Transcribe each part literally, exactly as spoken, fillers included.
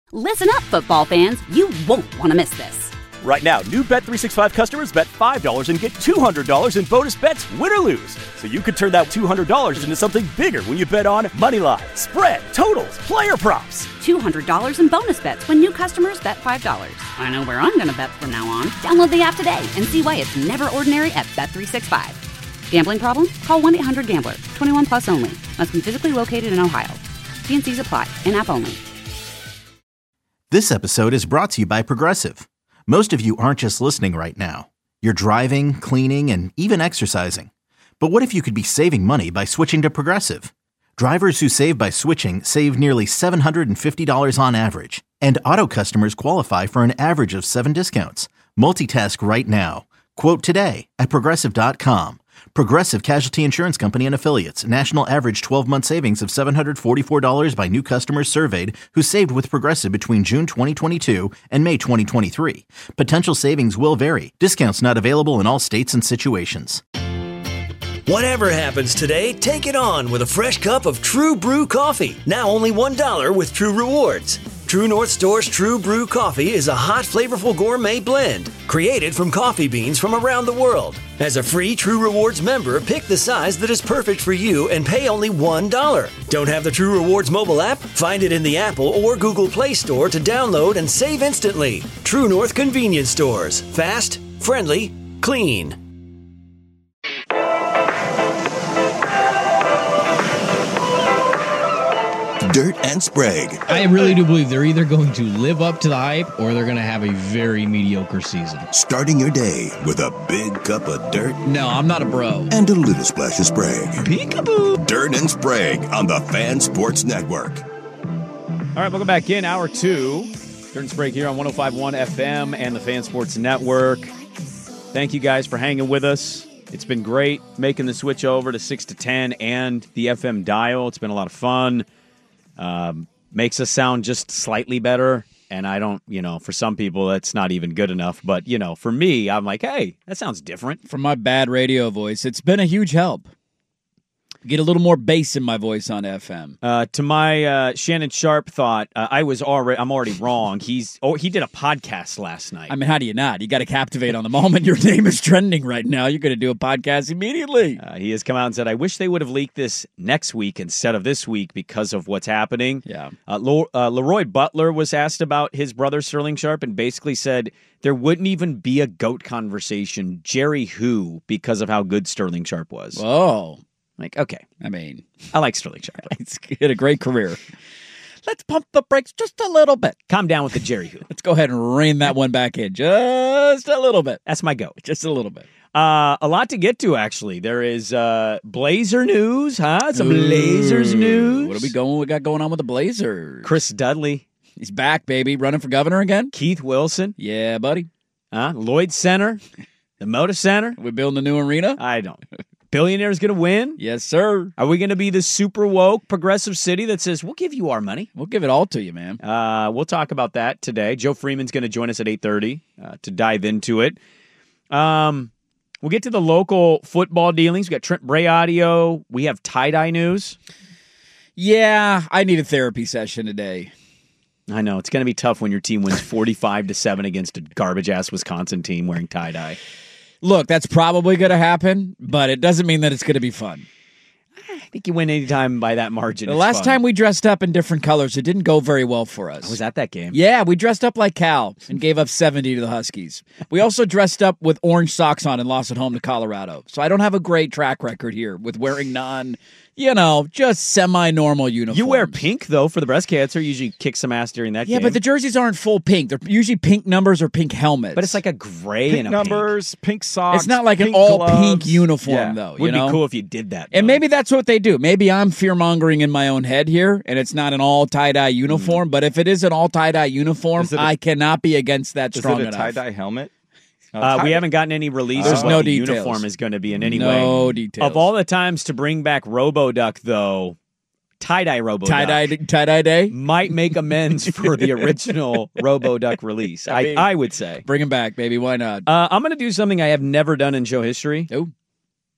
Listen up, football fans. You won't want to miss this. Right now, new Bet three sixty-five customers bet five dollars and get two hundred dollars in bonus bets, win or lose. So you could turn that two hundred dollars into something bigger when you bet on moneyline, spread, totals, player props. two hundred dollars in bonus bets when new customers bet five dollars. I know where I'm going to bet from now on. Download the app today and see why it's never ordinary at Bet three sixty-five. Gambling problem? Call one eight hundred gambler. twenty-one plus only. Must be physically located in Ohio. T and C's apply. In-app only. This episode is brought to you by Progressive. Most of you aren't just listening right now. You're driving, cleaning, and even exercising. But what if you could be saving money by switching to Progressive? Drivers who save by switching save nearly seven hundred fifty dollars on average. And auto customers qualify for an average of seven discounts. Multitask right now. Quote today at Progressive dot com. Progressive Casualty Insurance Company and Affiliates. National average twelve-month savings of seven hundred forty-four dollars by new customers surveyed who saved with Progressive between June twenty twenty-two and May twenty twenty-three. Potential savings will vary. Discounts not available in all states and situations. Whatever happens today, take it on with a fresh cup of True Brew coffee. Now only one dollar with True Rewards. True North Store's True Brew coffee is a hot, flavorful gourmet blend created from coffee beans from around the world. As a free True Rewards member, pick the size that is perfect for you and pay only one dollar. Don't have the True Rewards mobile app? Find it in the Apple or Google Play Store to download and save instantly. True North Convenience Stores. Fast, friendly, clean. Dirt and Sprague. I really do believe they're either going to live up to the hype or they're going to have a very mediocre season. Starting your day with a big cup of dirt. No, I'm not a bro. And a little splash of Sprague. Peekaboo. Dirt and Sprague on the Fan Sports Network. All right, welcome back in. Hour two. Dirt and Sprague here on one oh five point one F M and the Fan Sports Network. Thank you guys for hanging with us. It's been great making the switch over to six to ten and the F M dial. It's been a lot of fun. Um, makes us sound just slightly better, and I don't, you know, for some people that's not even good enough, but, you know, for me, I'm like, hey, that sounds different. From my bad radio voice, it's been a huge help. Get a little more bass in my voice on F M. Uh, to my uh, Shannon Sharp thought, uh, I was already, I'm already wrong. He's, oh, he did a podcast last night. I mean, how do you not? You got to captivate on the moment. Your name is trending right now. You're going to do a podcast immediately. Uh, he has come out and said, I wish they would have leaked this next week instead of this week because of what's happening. Yeah. Uh, Lo- uh, Leroy Butler was asked about his brother Sterling Sharp and basically said there wouldn't even be a GOAT conversation. Jerry who, because of how good Sterling Sharp was. Whoa. Like, okay. I mean, I like Sterling Sharp. He's had a great career. Let's pump the brakes just a little bit. Calm down with the Jerry who. Let's go ahead and rein that one back in just a little bit. That's my GOAT. Just a little bit. Uh, a lot to get to, actually. There is uh, Blazer news, huh? Some Ooh. Blazers news. What are we going? We got going on with the Blazers? Chris Dudley. He's back, baby. Running for governor again? Keith Wilson. Yeah, buddy. Uh, Lloyd Center. The Moda Center. We're building a new arena? I don't. Billionaire's going to win? Yes, sir. Are we going to be the super woke progressive city that says, we'll give you our money? We'll give it all to you, man. Uh, we'll talk about that today. Joe Freeman's going to join us at eight thirty uh, to dive into it. Um, we'll get to the local football dealings. We got Trent Bray audio. We have tie-dye news. Yeah, I need a therapy session today. I know. It's going to be tough when your team wins forty-five to seven against a garbage-ass Wisconsin team wearing tie-dye. Look, that's probably going to happen, but it doesn't mean that it's going to be fun. I think you win anytime by that margin. The it's last fun. time we dressed up in different colors, it didn't go very well for us. I was at that game. Yeah, we dressed up like Cal and gave up seventy to the Huskies. We also dressed up with orange socks on and lost at home to Colorado. So I don't have a great track record here with wearing non, you know, just semi-normal uniforms. You wear pink, though, for the breast cancer. You usually kick some ass during that yeah, game. but the jerseys aren't full pink. They're usually pink numbers or pink helmets. But it's like a gray pink and a numbers, pink. pink socks. It's not like pink an all gloves. pink uniform, yeah. though. Would you know? be cool if you did that. And though. maybe that's what they do. Maybe I'm fear-mongering in my own head here, and it's not an all tie-dye uniform. Mm. But if it is an all tie-dye uniform, a, I cannot be against that strong enough. Is it a tie-dye helmet? Uh, uh, we haven't gotten any release There's of what no the details. uniform is going to be in any no way. No details. Of all the times to bring back RoboDuck, though, tie-dye RoboDuck tie-dye, tie-dye day might make amends for the original RoboDuck release, I, mean, I, I would say. Bring him back, baby. Why not? Uh, I'm going to do something I have never done in show history. Oh.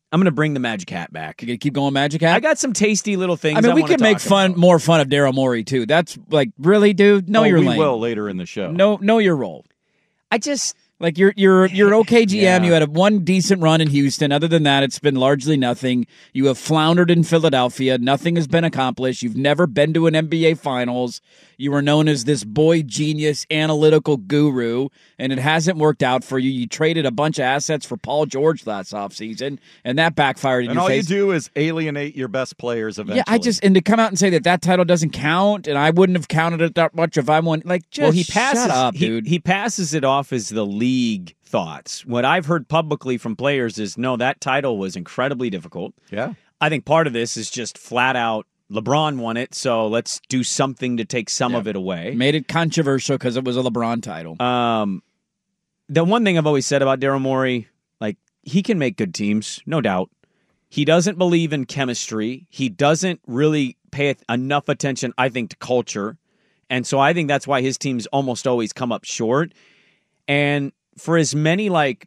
I'm going to bring the Magic Hat back. You gonna keep going Magic Hat? I got some tasty little things. I mean, I we wanna can make talk fun, about. more fun of Daryl Morey too. That's like, really, dude? Know oh, your we lane. will later in the show. Know, know your role. I just Like you're you're you're an okay G M. Yeah. You had a one decent run in Houston. Other than that, it's been largely nothing. You have floundered in Philadelphia. Nothing has been accomplished. You've never been to an N B A Finals. You were known as this boy genius analytical guru, and it hasn't worked out for you. You traded a bunch of assets for Paul George last offseason, and that backfired in And your all face. you do is alienate your best players eventually. Yeah, I just and to come out and say that that title doesn't count, and I wouldn't have counted it that much if I won. Like, just well, he passes. shut up, he, dude. he passes it off as the league thoughts. What I've heard publicly from players is no, that title was incredibly difficult. Yeah. I think part of this is just flat out LeBron won it, so let's do something to take some Yeah. of it away. Made it controversial because it was a LeBron title. Um, the one thing I've always said about Daryl Morey, like, he can make good teams, no doubt. He doesn't believe in chemistry. He doesn't really pay enough attention, I think, to culture. And so I think that's why his teams almost always come up short. And for as many, like,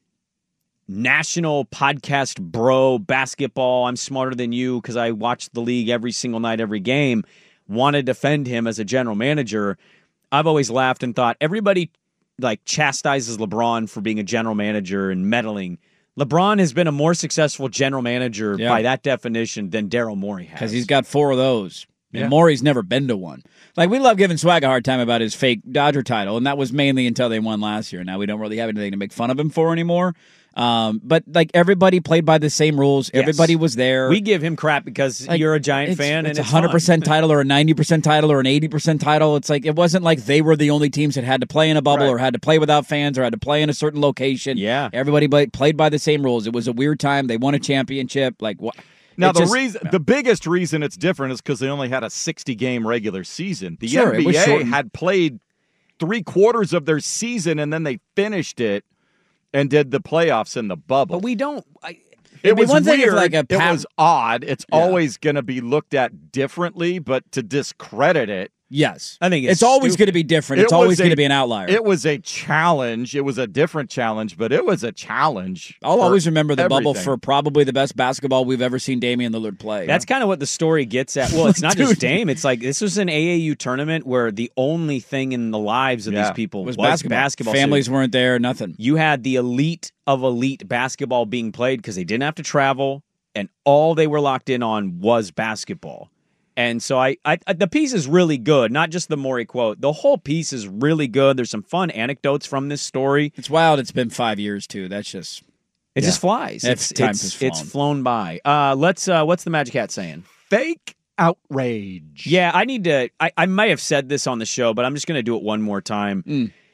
national podcast bro basketball, I'm smarter than you because I watch the league every single night, every game, want to defend him as a general manager, I've always laughed and thought everybody like chastises LeBron for being a general manager and meddling. LeBron has been a more successful general manager Yeah. by that definition than Daryl Morey has. Because he's got four of those. And Yeah. Morey's never been to one. Like, we love giving Swag a hard time about his fake Dodger title, and that was mainly until they won last year. Now we don't really have anything to make fun of him for anymore. Um, but, like, everybody played by the same rules. Yes. Everybody was there. We give him crap because Like, you're a Giant it's, fan it's and it's a hundred percent fun. title or a ninety percent title or an eighty percent title. It's like, it wasn't like they were the only teams that had to play in a bubble Right. or had to play without fans or had to play in a certain location. Yeah. Everybody play, played by the same rules. It was a weird time. They won a championship. Like, what? Now, it the just- reason, the biggest reason it's different is because they only had a sixty-game regular season. The Sure, it was N B A shortened. had played three quarters of their season, and then they finished it and did the playoffs in the bubble. But we don't. I, it it'd be was one thing if, weird. like, a it Pat- was odd. It's Yeah. always going to be looked at differently, but to discredit it, Yes. I think it's it's always stupid. going to be different. It It's always was a- going to be an outlier. it was a challenge. It was a different challenge, but it was a challenge. I'll for always remember the bubble everything. for probably the best basketball we've ever seen Damian Lillard play. That's kind of what the story gets at. Well, it's not Dude. just Dame. It's like this was an A A U tournament where the only thing in the lives of Yeah. these people was was, basketball. basketball. Families So weren't there, nothing. you had the elite of elite basketball being played because they didn't have to travel, and all they were locked in on was basketball. And so I, I, the piece is really good, not just the Morey quote. The whole piece is really good. There's some fun anecdotes from this story. It's wild. It's been five years, too. That's just... It Yeah. just flies. It's- It's time it's, has it's flown. flown by. Uh, let's. Uh, what's the Magic Hat saying? Fake outrage. Yeah, I need to. I, I might have said this on the show, but I'm just going to do it one more time.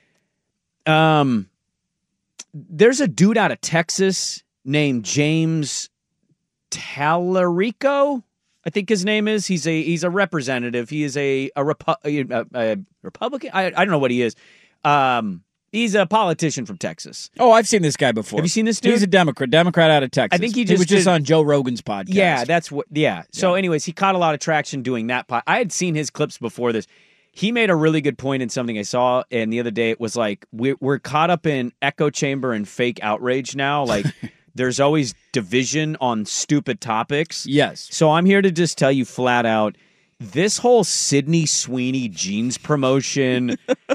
Mm. Um, there's a dude out of Texas named James Tallarico. I think his name is. He's a he's a representative. He is a a, Repu- a, a Republican. I, I don't know what he is. Um, he's a politician from Texas. Oh, I've seen this guy before. Have you seen this dude? He's a Democrat. Democrat out of Texas. I think he he just was just did- on Joe Rogan's podcast. Yeah, that's what. Yeah. So, Yeah. anyways, he caught a lot of traction doing that. Pod. I had seen his clips before this. He made a really good point in something I saw, and the other day it was like we're we're caught up in echo chamber and fake outrage now. Like there's always division on stupid topics. Yes. So I'm here to just tell you flat out, this whole Sydney Sweeney jeans promotion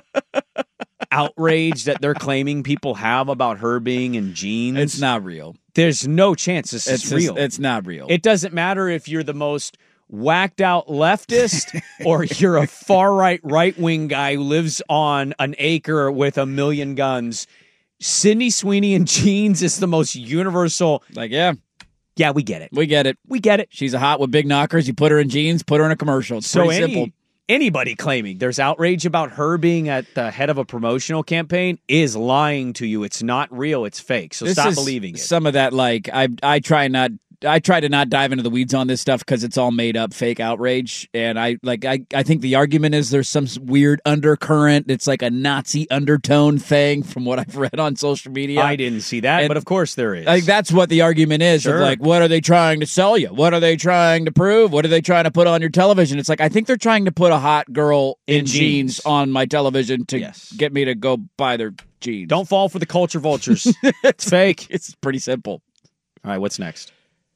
outrage that they're claiming people have about her being in jeans. It's not real. There's no chance this It's is just- real. it's not real. It doesn't matter if you're the most whacked out leftist or you're a far right right wing guy who lives on an acre with a million guns. Sydney Sweeney in jeans is the most universal. Like, yeah, Yeah, we get it. we get it. We get it. She's a hot with big knockers. You put her in jeans, put her in a commercial. It's So pretty any, simple. anybody claiming there's outrage about her being at the head of a promotional campaign is lying to you. It's not real. It's fake. So This stop is believing it. Some of that, like, I I try not. I try to not dive into the weeds on this stuff because it's all made up fake outrage. And I like I, I think the argument is there's some weird undercurrent. It's like a Nazi undertone thing from what I've read on social media. I didn't see that, And- but of course there is. Like that's what the argument is Sure. of like, what are they trying to sell you? What are they trying to prove? What are they trying to put on your television? It's like, I think they're trying to put a hot girl in, In jeans. jeans. on my television to Yes. get me to go buy their jeans. Don't fall for the culture vultures. It's fake. It's pretty simple. All right, what's next?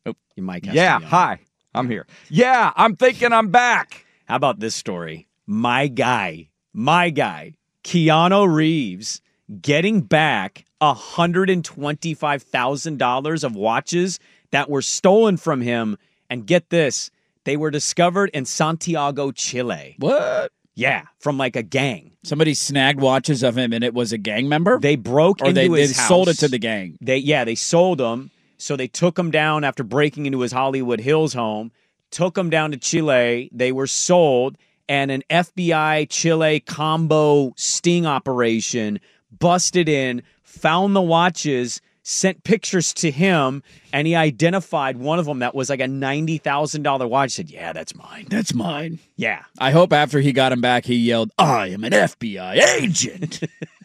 Oh, you might. Yeah, hi. I'm here. Yeah, I'm thinking I'm back. How about this story? My guy, my guy, Keanu Reeves, getting back one hundred twenty-five thousand dollars of watches that were stolen from him. And get this, they were discovered in Santiago, Chile. What? Yeah, from like a gang. Somebody snagged watches of him, and it was a gang member? They broke or into they, his they house. sold it to the gang. They Yeah, they sold them. So they took him down after breaking into his Hollywood Hills home, took him down to Chile. They were sold, and an F B I Chile combo sting operation busted in, found the watches, sent pictures to him, and he identified one of them that was like a ninety thousand dollars watch. He said, yeah, that's mine. That's mine. Yeah. I hope after he got him back, he yelled, I am an F B I agent.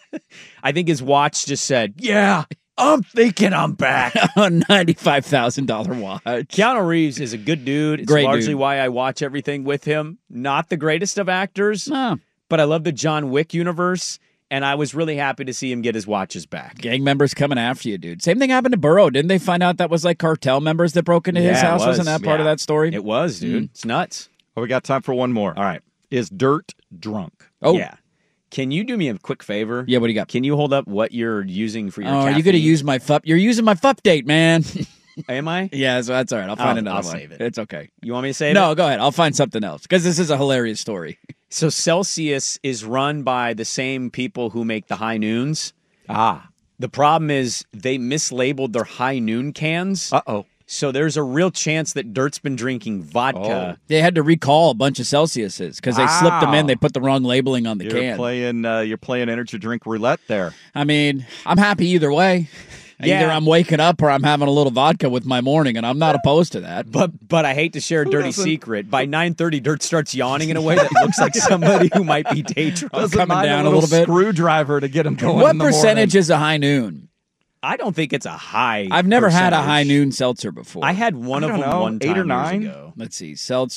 I think his watch just said, yeah, I'm thinking I'm back. A ninety-five thousand dollars watch. Keanu Reeves is a good dude. It's Great largely dude. why I watch everything with him. Not the greatest of actors, No. but I love the John Wick universe, and I was really happy to see him get his watches back. Gang members coming after you, dude. Same thing happened to Burrow. Didn't they find out that was like cartel members that broke into his Yeah, it house? was. Wasn't that part Yeah. of that story? It was, dude. It's nuts. Oh, we got time for one more. All right. Is Dirt drunk? Oh. Yeah. Can you do me a quick favor? Yeah, what do you got? Can you hold up what you're using for your Oh, are caffeine? you going to use my fup? You're using my fup date, man. Am I? Yeah, so that's all right. I'll find I'll- another I'll one. save it. It's okay. You want me to say No, it? go ahead. I'll find something else because this is a hilarious story. So Celsius is run by the same people who make the High Noons. Ah. The problem is they mislabeled their High Noon cans. Uh-oh. So there's a real chance that Dirt's been drinking vodka. They had to recall a bunch of Celsiuses because they slipped them in. Wow. They put the wrong labeling on the You're can. playing uh, you're playing energy drink roulette there. I mean, I'm happy either way. Yeah. Either I'm waking up or I'm having a little vodka with my morning, and I'm not opposed to that. But but I hate to share a dirty doesn't? secret. By nine thirty, Dirt starts yawning in a way that looks like somebody who might be day drunk. Doesn't coming mind down a a little, little bit. screwdriver to get him going. What in the percentage morning. is a high noon? I don't think it's a high. I've never had a percentage. high noon seltzer before. I had one I of don't them know, one time eight or years nine? ago. Let's see,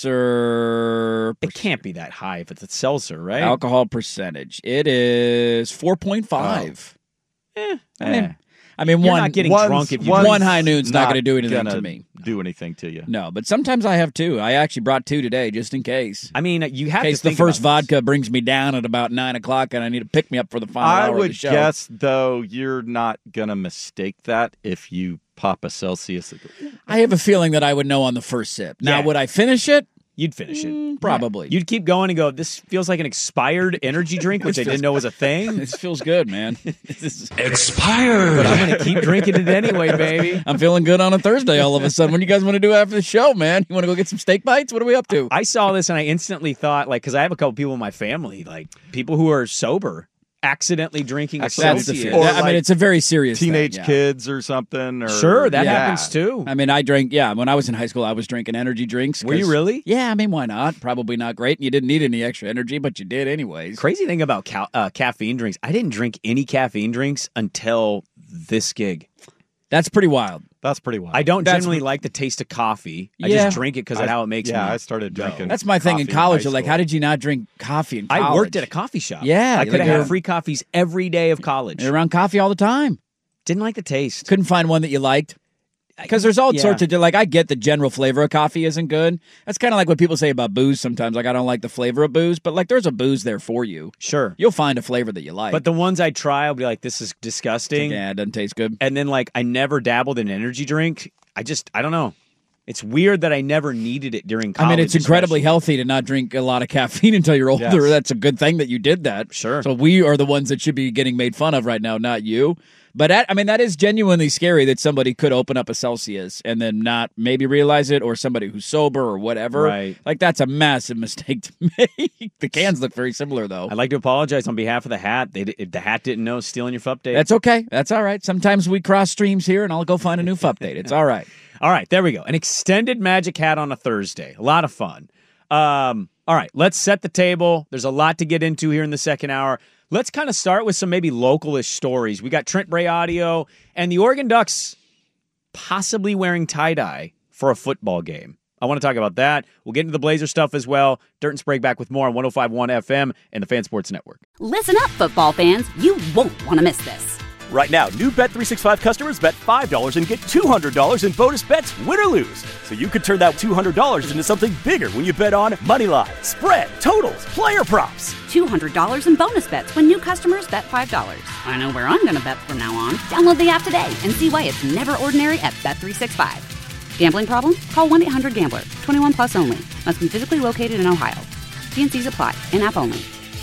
seltzer It can't be that high if it's a seltzer, right? alcohol percentage. It is four point five. Eh, I mean, Eh. I mean, You're one not getting One's- drunk if you one's one high noon's not going to do anything gonna to me. Do anything to you? No, but sometimes I have two. I actually brought two today just in case. I mean, you have In case to the think first about this. vodka brings me down at about nine o'clock, and I need to pick me up for the final I hour of would the show. guess though you're not gonna mistake that if you pop a Celsius. I have a feeling that I would know on the first sip. Now, Yeah. would I finish it? You'd finish it. Probably. You'd keep going and go, this feels like an expired energy drink, which I didn't know was a thing. This feels good, man. This is- Expired. But I'm going to keep drinking it anyway, baby. I'm feeling good on a Thursday all of a sudden. What do you guys want to do after the show, man? You want to go get some steak bites? What are we up to? I saw this and I instantly thought, like, because I have a couple people in my family, like people who are sober, accidentally drinking a That's the Celsius. fear. Or I mean, like it's a very serious thing, Teenage yeah. kids or something. Or, Sure, that Yeah. happens too. I mean, I drank, yeah, when I was in high school, I was drinking energy drinks. Were you 'cause- really? Yeah, I mean, why not? Probably not great. You didn't need any extra energy, but you did anyways. Crazy thing about ca- uh, caffeine drinks, I didn't drink any caffeine drinks until this gig. That's pretty wild. That's pretty wild. I don't That's generally what- like the taste of coffee. I Yeah. just drink it because of I- how it makes yeah, me. I started go. drinking. That's my thing in coffee in college. high Like, school. how did you not drink coffee in college? I worked at a coffee shop. Yeah, I could have like had you're- free coffees every day of college. You're around coffee all the time. Didn't like the taste. Couldn't find one that you liked. Because there's all Yeah. sorts of, like, I get the general flavor of coffee isn't good. That's kind of like what people say about booze sometimes. Like, I don't like the flavor of booze, but, like, there's a booze there for you. Sure. You'll find a flavor that you like. But the ones I try, I'll be like, this is disgusting. yeah, it doesn't taste good. And then, like, I never dabbled in energy drink. I just, I don't know. It's weird that I never needed it during I college. mean, it's incredibly especially. healthy to not drink a lot of caffeine until you're older. Yes. That's a good thing that you did that. Sure. So we are the ones that should be getting made fun of right now, not you. But that, I mean, that is genuinely scary that somebody could open up a Celsius and then not maybe realize it, or somebody who's sober or whatever. Right. Like, that's a massive mistake to make. The cans look very similar, though. I'd like to apologize on behalf of the hat. They, if the hat didn't know stealing your fup date. That's okay. That's all right. Sometimes we cross streams here, and I'll go find a new fup date. It's all right. All right, there we go. An extended Magic hat on a Thursday. A lot of fun. Um, all right, let's set the table. There's a lot to get into here in the second hour. Let's kind of start with some maybe localish stories. We got Trent Bray audio and the Oregon Ducks possibly wearing tie-dye for a football game. I want to talk about that. We'll get into the Blazer stuff as well. Dirt and Sprague back with more on one oh five point one F M and the Fan Sports Network. Listen up, football fans. You won't want to miss this. Right now, new Bet three sixty-five customers bet five dollars and get two hundred dollars in bonus bets, win or lose. So you could turn that two hundred dollars into something bigger when you bet on Moneyline, spread, totals, player props. two hundred dollars in bonus bets when new customers bet five dollars. I know where I'm going to bet from now on. Download the app today and see why it's never ordinary at Bet three sixty-five. Gambling problem? Call one eight hundred gambler. twenty-one plus only. Must be physically located in Ohio. T and C's apply. In-app only.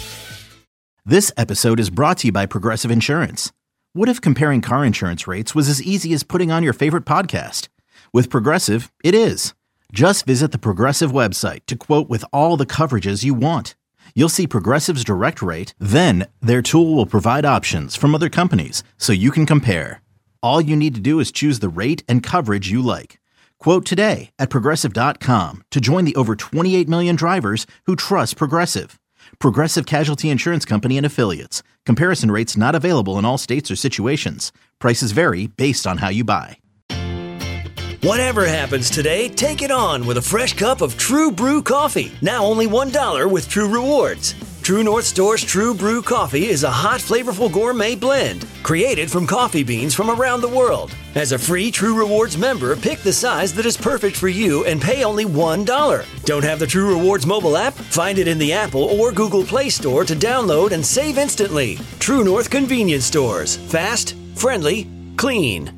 This episode is brought to you by Progressive Insurance. What if comparing car insurance rates was as easy as putting on your favorite podcast? With Progressive, it is. Just visit the Progressive website to quote with all the coverages you want. You'll see Progressive's direct rate, then their tool will provide options from other companies so you can compare. All you need to do is choose the rate and coverage you like. Quote today at Progressive dot com to join the over twenty-eight million drivers who trust Progressive. Progressive Casualty Insurance Company and Affiliates. Comparison rates not available in all states or situations. Prices vary based on how you buy. Whatever happens today, take it on with a fresh cup of True Brew coffee. Now only one dollar with True Rewards. True North Store's True Brew coffee is a hot, flavorful gourmet blend created from coffee beans from around the world. As a free True Rewards member, pick the size that is perfect for you and pay only one dollar. Don't have the True Rewards mobile app? Find it in the Apple or Google Play Store to download and save instantly. True North Convenience Stores. Fast, friendly, clean.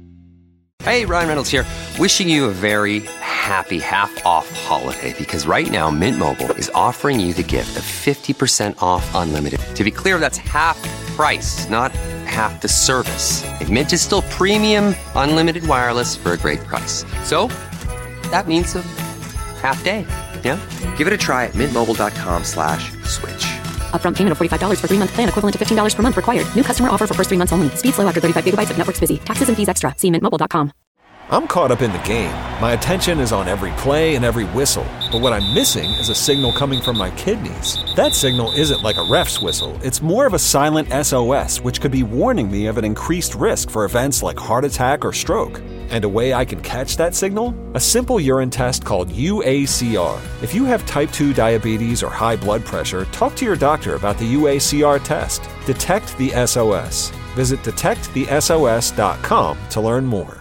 Hey, Ryan Reynolds here. Wishing you a very happy half-off holiday because right now Mint Mobile is offering you the gift of fifty percent off unlimited. To be clear, that's half price, not half the service. And Mint is still premium unlimited wireless for a great price. So that means a half day. Yeah? Give it a try at mintmobile.com slash switch. Upfront payment of forty-five dollars for three-month plan equivalent to fifteen dollars per month required. New customer offer for first three months only. Speed slow after thirty-five gigabytes if network's busy. Taxes and fees extra. See mint mobile dot com. I'm caught up in the game. My attention is on every play and every whistle. But what I'm missing is a signal coming from my kidneys. That signal isn't like a ref's whistle. It's more of a silent S O S, which could be warning me of an increased risk for events like heart attack or stroke. And a way I can catch that signal? A simple urine test called U A C R. If you have type two diabetes or high blood pressure, talk to your doctor about the U A C R test. Detect the S O S. Visit detect the S O S dot com to learn more.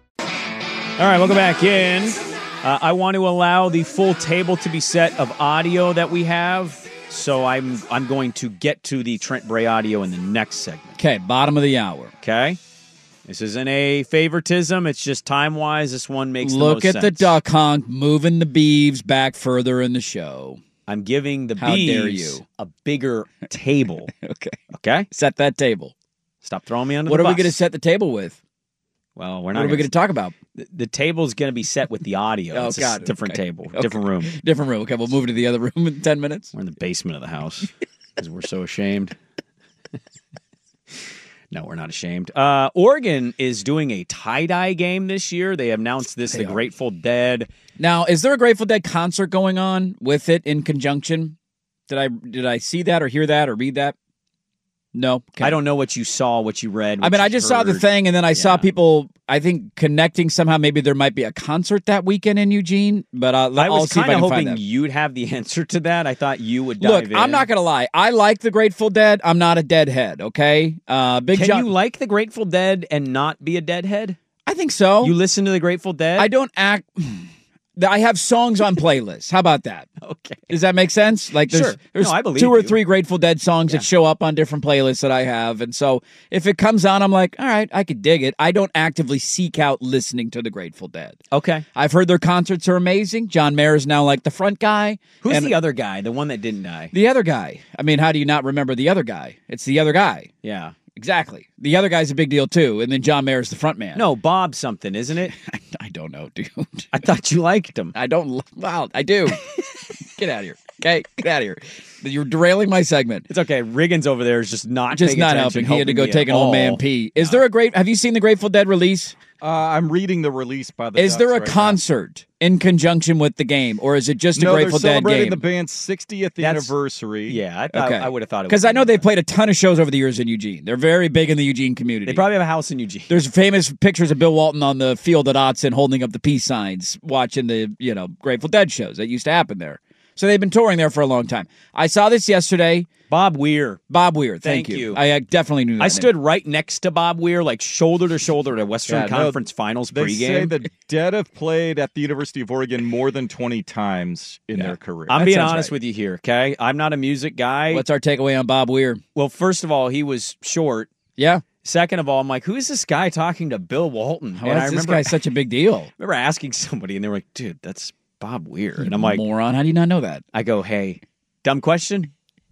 All right, welcome back in. Uh, I want to allow the full table to be set of audio that we have, so I'm I'm going to get to the Trent Bray audio in the next segment. Okay, bottom of the hour. Okay? This isn't a favoritism. It's just time-wise, this one makes Look the most at sense. the duck honk moving the beeves back further in the show. I'm giving the How bees dare you. a bigger table. Okay. Okay? Set that table. Stop throwing me under What the are bus. we going to set the table with? Well, we're What not are we going to talk about? The, the table's going to be set with the audio. Oh, it's got a it. different Okay. table, Okay. different room. Different room. Okay, we'll move to the other room in ten minutes. We're in the basement of the house because we're so ashamed. No, we're not ashamed. Uh, Oregon is doing a tie-dye game this year. They announced this, They the are. Grateful Dead. Now, is there a Grateful Dead concert going on with it in conjunction? Did I did I see that or hear that or read that? No. Okay. I don't know what you saw, what you read. I what mean, you I just saw the heard. thing, and then I saw Yeah. people, I think, connecting somehow. Maybe there might be a concert that weekend in Eugene, but uh, I I'll was see if I kind of can find hoping that. you'd have the answer to that. I thought you would dive Look, in. I'm not going to lie. I like the Grateful Dead. I'm not a Deadhead, okay? Uh, Big Can John. you like the Grateful Dead and not be a Deadhead? I think so. You listen to the Grateful Dead? I don't act. I have songs on playlists. How about that? Okay. Does that make sense? Like there's, Sure. there's No, I believe two or you. three Grateful Dead songs that show up on different playlists that I have. And so if it comes on, I'm like, all right, I could dig it. I don't actively seek out listening to the Grateful Dead. Okay. I've heard their concerts are amazing. John Mayer is now like the front guy. Who's and the other guy, the one that didn't die? The other guy. I mean, how do you not remember the other guy? It's the other guy. Yeah. Exactly. The other guy's a big deal too. And then John Mayer's the front man. No, Bob something, isn't it? I, I don't know, dude. I thought you liked him. I don't. Wow, I do. Get out of here. Okay, get out of here. You're derailing my segment. It's okay. Riggins over there is just not Just paying not attention, helping. He had to go helping me take at an old all. man pee. Is there a great? Have you seen the Grateful Dead release? Uh, I'm reading the release by the. Is Ducks there a right now. concert in conjunction with the game, or is it just a No, Grateful they're Dead celebrating game? the band's sixtieth That's- anniversary. Yeah, I thought Okay. I would have thought it Because was I know they've played a ton of shows over the years in Eugene. They're very big in the Eugene community. They probably have a house in Eugene. There's famous pictures of Bill Walton on the field at Autzen holding up the peace signs, watching the you know Grateful Dead shows that used to happen there. So they've been touring there for a long time. I saw this yesterday. Bob Weir. Bob Weir, thank, Thank you. you. I uh, definitely knew that I name. stood right next to Bob Weir, like shoulder to shoulder at Western Yeah, no, Conference Finals They pregame. say the Dead have played at the University of Oregon more than twenty times in Yeah. their career. I'm That being sounds honest right. with you here, okay? I'm not a music guy. What's our takeaway on Bob Weir? Well, first of all, he was short. Yeah. Second of all, I'm like, who is this guy talking to Bill Walton? How is this guy such a big deal? I remember asking somebody, and they were like, dude, that's Bob Weir. And I'm like, moron, how do you not know that? I go, hey, dumb question.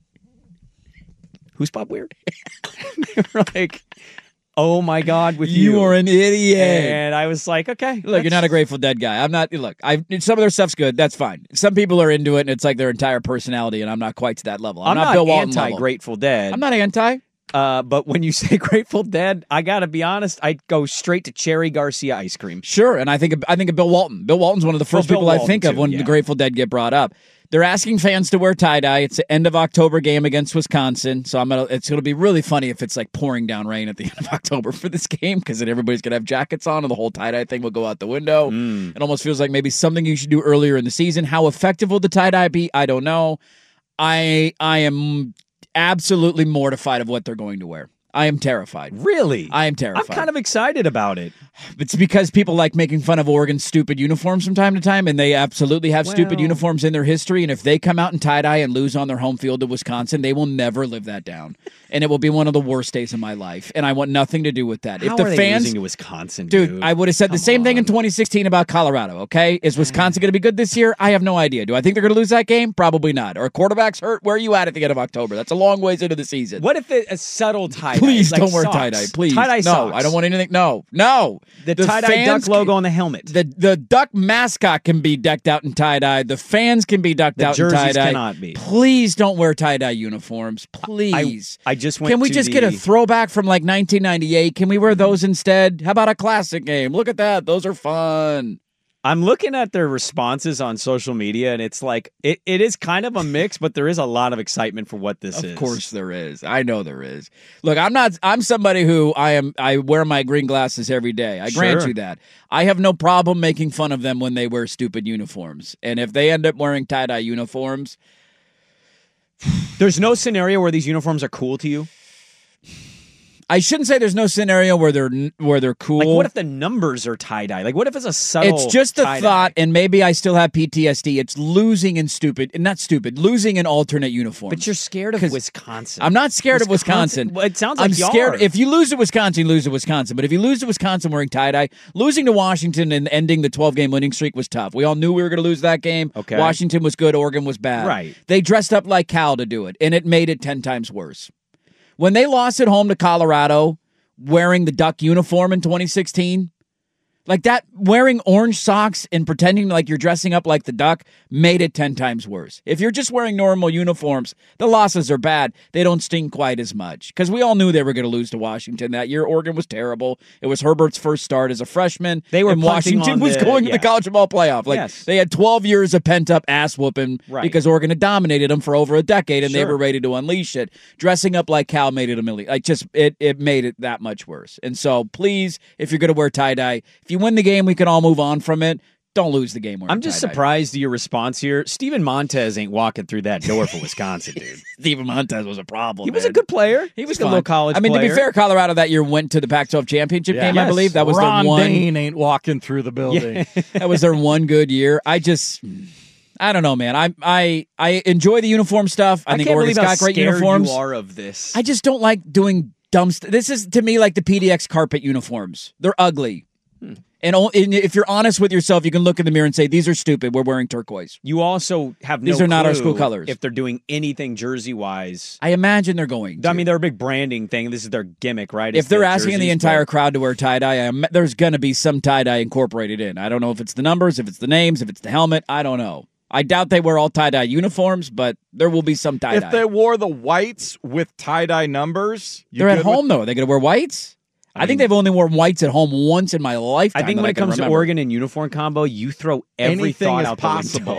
Who's Bob Weir? They were like, oh my God, with you. You are an idiot. And I was like, okay. Look, you're not a Grateful Dead guy. I'm not. Look, I some of their stuff's good. That's fine. Some people are into it, and it's like their entire personality, and I'm not quite to that level. I'm, I'm not, not Bill Walton level. anti-Grateful Dead. I'm not anti. Uh, but when you say Grateful Dead, I got to be honest, I go straight to Cherry Garcia ice cream. Sure, and I think of, I think of Bill Walton. Bill Walton's one of the first Bill people I Walton, think of too, when yeah. the Grateful Dead get brought up. They're asking fans to wear tie-dye. It's the end of October game against Wisconsin, so I'm gonna. It's gonna be really funny if it's like pouring down rain at the end of October for this game, because then everybody's gonna have jackets on, and the whole tie-dye thing will go out the window. Mm. It almost feels like maybe something you should do earlier in the season. How effective will the tie-dye be? I don't know. I I am absolutely mortified of what they're going to wear. I am terrified. Really? I am terrified. I'm kind of excited about it. It's because people like making fun of Oregon's stupid uniforms from time to time, and they absolutely have stupid Well- uniforms in their history. And if they come out in tie-dye and lose on their home field to Wisconsin, they will never live that down. And it will be one of the worst days of my life. And I want nothing to do with that. How if the are they fans, losing to Wisconsin, dude, dude? I would have said the same thing in twenty sixteen about Colorado, okay? Is Wisconsin going to be good this year? I have no idea. Do I think they're going to lose that game? Probably not. Or quarterback's hurt? Where are you at at the end of October? That's a long ways into the season. What if it, a subtle tie-dye? Please like don't wear socks? tie-dye. Please. Tie-dye no, socks. I don't want anything. No, no. The, tie-dye fans duck logo on the helmet. The the duck mascot can be decked out in tie-dye. The fans can be decked The out in jerseys tie-dye. cannot be. Please don't wear tie-dye uniforms. Please. I just went Can we to just get a the- throwback from like nineteen ninety-eight? Can we wear those instead? How about a classic game? Look at that. Those are fun. I'm looking at their responses on social media, and it's like it, it is kind of a mix, but there is a lot of excitement for what this Of is. Of course there is. I know there is. Look, I'm not I'm somebody who I am I wear my green glasses every day. I grant Sure. you that. I have no problem making fun of them when they wear stupid uniforms. And if they end up wearing tie-dye uniforms, There's no scenario where these uniforms are cool to you. I shouldn't say there's no scenario where they're where they're cool. Like, what if the numbers are tie-dye? Like, what if it's a subtle It's just a tie-dye? thought, and maybe I still have P T S D. It's losing in stupid, not stupid, losing in alternate uniforms. But you're scared of 'Cause Wisconsin. I'm not scared of Wisconsin. Well, it sounds like I'm you scared. are. If you lose to Wisconsin, you lose to Wisconsin. But if you lose to Wisconsin wearing tie-dye, losing to Washington and ending the twelve-game winning streak was tough. We all knew we were going to lose that game. Okay. Washington was good. Oregon was bad. Right. They dressed up like Cal to do it, and it made it ten times worse. When they lost at home to Colorado, wearing the Duck uniform in twenty sixteen, like that, wearing orange socks and pretending like you're dressing up like the Duck made it ten times worse. If you're just wearing normal uniforms, the losses are bad. They don't sting quite as much because we all knew they were going to lose to Washington that year. Oregon was terrible. It was Herbert's first start as a freshman. They were and punting Washington on was the- going yeah. to the college football playoff. Like Yes. they had twelve years of pent up ass whooping Right. because Oregon had dominated them for over a decade and they Sure. were ready to unleash it. Dressing up like Cal made it a million. Like just it it made it that much worse. And so please, if you're going to wear tie dye, if you win the game, we can all move on from it. Don't lose the game wearing I'm just tie-dye. surprised at your response here. Steven Montez ain't walking through that door for Wisconsin, dude. Steven Montez was a problem. He was a man. good player. He was a fun. low college I mean, player. to be fair, Colorado that year went to the Pac twelve championship Yeah. game. I Yes. believe that was Ron their one. Dane ain't walking through the building. That was their one good year. I just, I don't know, man. I I I enjoy the uniform stuff. I, I think can't Oregon's believe how got great scared uniforms. you are of this. I just don't like doing dumb stuff. This is to me like the P D X carpet uniforms. They're ugly. Hmm. And, o- and if you're honest with yourself, you can look in the mirror and say, these are stupid. We're wearing turquoise. You also have no These are not our clue school colors. if they're doing anything jersey-wise. I imagine they're going to. I mean, they're a big branding thing. This is their gimmick, right? if It's they're the asking the jerseys, entire but- crowd to wear tie-dye, I am, there's going to be some tie-dye incorporated in. I don't know if it's the numbers, if it's the names, if it's the helmet. I don't know. I doubt they wear all tie-dye uniforms, but there will be some tie-dye. If they wore the whites with tie-dye numbers, you They're at good home, with- though. Are they going to wear whites? I, think they've only worn whites at home once in my lifetime. I think that when it can comes to remember. Oregon and uniform combo, you throw every Anything thought is out possible. the window.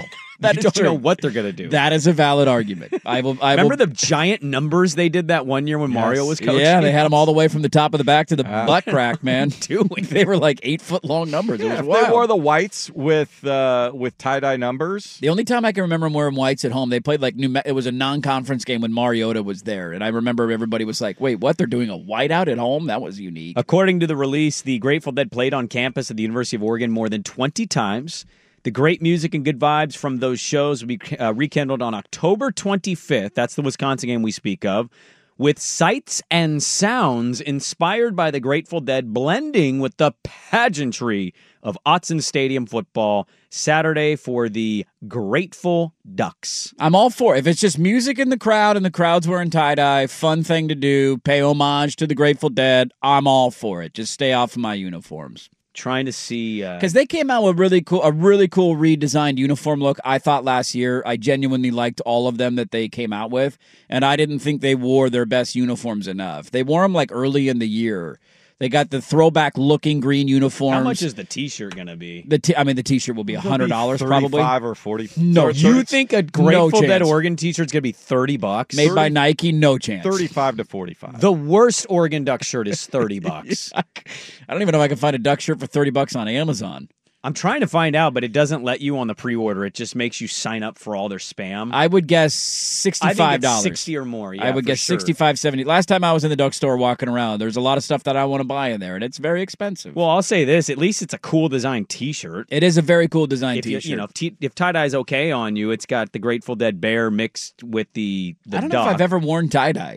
That you is don't true. know what they're going to do. That is a valid argument. I will. I Remember will, the giant numbers they did that one year when Yes. Mario was coaching? Yeah, they had them all the way from the top of the back to the Uh, butt crack, man. Doing They were like eight foot long numbers. It Yeah, was if wild. they wore the whites with uh, with tie dye numbers. The only time I can remember them wearing whites at home, they played like New. Me- it was a non-conference game when Mariota was there, and I remember everybody was like, "Wait, what? They're doing a whiteout at home? That was unique." According to the release, the Grateful Dead played on campus at the University of Oregon more than twenty times. The great music and good vibes from those shows will be uh, rekindled on October twenty-fifth. That's the Wisconsin game we speak of, with sights and sounds inspired by the Grateful Dead blending with the pageantry of Autzen Stadium football Saturday for the Grateful Ducks. I'm all for it. If it's just music in the crowd and the crowd's wearing tie-dye, fun thing to do, pay homage to the Grateful Dead, I'm all for it. Just stay off of my uniforms. Trying to see because uh, they came out with really cool, a really cool redesigned uniform look. I thought last year, I genuinely liked all of them that they came out with, and I didn't think they wore their best uniforms enough. They wore them like early in the year. They got the throwback looking green uniforms. How much is the T-shirt going to be? The t- I mean, the T-shirt will be a hundred dollars probably. Thirty-five or forty. No, You think a Grateful no Dead chance. Oregon T-shirt's going to be thirty bucks? Made by Nike? No chance. Thirty-five to forty-five. The worst Oregon Duck shirt is thirty bucks. I don't even know if I can find a Duck shirt for thirty bucks on Amazon. I'm trying to find out, but it doesn't let you on the pre-order. It just makes you sign up for all their spam. I would guess I sixty-five think dollars. it's sixty or more. Yeah, I would for guess sure. sixty-five, seventy. Last time I was in the Duck store walking around, there's a lot of stuff that I want to buy in there, and it's very expensive. Well, I'll say this: at least it's a cool design T-shirt. It is a very cool design If you, T-shirt. you know, if, t- if tie-dye's okay on you, it's got the Grateful Dead bear mixed with the the I don't duck. know if I've ever worn tie-dye.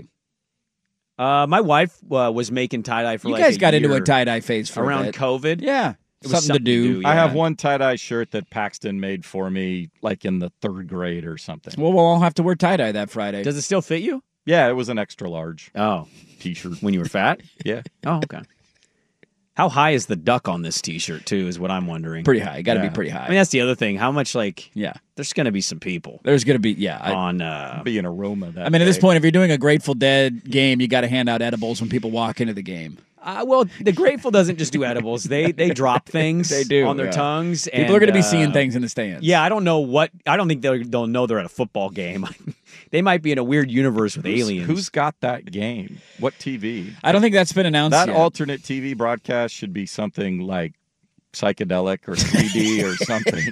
Uh, my wife uh, was making tie-dye for You like guys a got into year a tie-dye phase for a around bit. COVID. Yeah. It was Something to do. yeah. I have one tie-dye shirt that Paxton made for me like in the third grade or something. Well, we'll all have to wear tie-dye that Friday. Does it still fit you? Yeah, it was an extra large Oh, T-shirt. when you were fat? Yeah. Oh, okay. How high is the duck on this T-shirt too? Is what I'm wondering. Pretty high. Got to Yeah. be pretty high. I mean, that's the other thing. How much like? yeah. There's going to be some people There's going to be, yeah. I, on. Uh, Be an aroma that I mean, at this day. point, if you're doing a Grateful Dead game, you got to hand out edibles when people walk into the game. uh, well, the Grateful doesn't just do edibles. They they drop things. They do, on their yeah. tongues. People and, are going to be uh, seeing things in the stands. Yeah, I don't know what. I don't think they'll they'll know they're at a football game. They might be in a weird universe with Who's- aliens. Who's got that game? What T V? I don't think that's been announced That yet. alternate T V broadcast should be something like psychedelic or three D or something.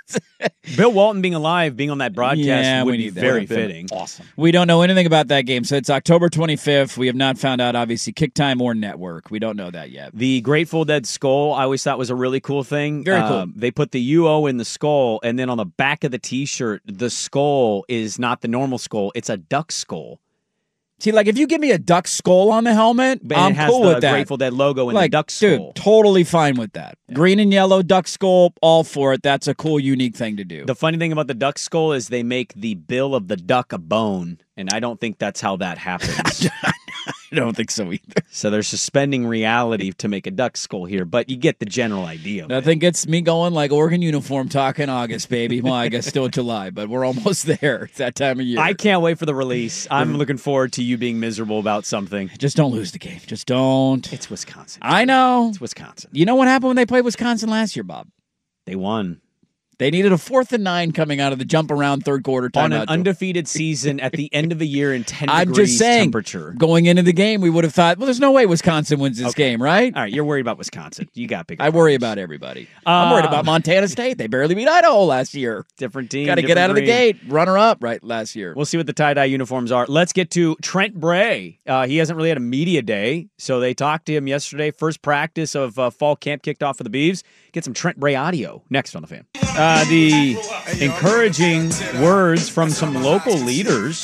Bill Walton being alive, being on that broadcast Yeah, would we be need that. very Would've been fitting. Awesome. We don't know anything about that game. So it's October twenty-fifth. We have not found out, obviously, Kick Time or Network. We don't know that yet. The Grateful Dead skull, I always thought was a really cool thing. Very cool. Um, they put the U O in the skull, and then on the back of the T-shirt, the skull is not the normal skull; it's a duck skull. See, like, if you give me a duck skull on the helmet, And I'm it has cool the with that. Grateful Dead logo and like, the duck skull. dude, totally fine with that. Green and yellow duck skull, all for it. That's a cool, unique thing to do. The funny thing about the duck skull is they make the bill of the duck a bone, and I don't think that's how that happens. I don't think so either. So they're suspending reality to make a duck skull here, but you get the general idea. Of it. Nothing gets me going like Oregon uniform talk in August, baby. Well, I guess still July, but we're almost there. It's that time of year. I can't wait for the release. I'm looking forward to you being miserable about something. Just don't lose the game. Just don't. It's Wisconsin. I know. It's Wisconsin. You know what happened when they played Wisconsin last year, Bob? They won. They needed a fourth and nine coming out of the jump around third quarter timeout. On an undefeated season at the end of the year in ten I'm degrees just saying, temperature. going into the game, we would have thought, well, there's no way Wisconsin wins this Okay. game, right? All right, you're worried about Wisconsin. You got big. I worry about everybody. I'm Uh, worried about Montana State. They barely beat Idaho last year. Different team. Got to get different out of the green. gate. Runner up right last year. We'll see what the tie-dye uniforms are. Let's get to Trent Bray. Uh, he hasn't really had a media day, so they talked to him yesterday. First practice of uh, fall camp kicked off for the Beavs. Get some Trent Bray audio next on The Fan. Uh, the encouraging words from some local leaders.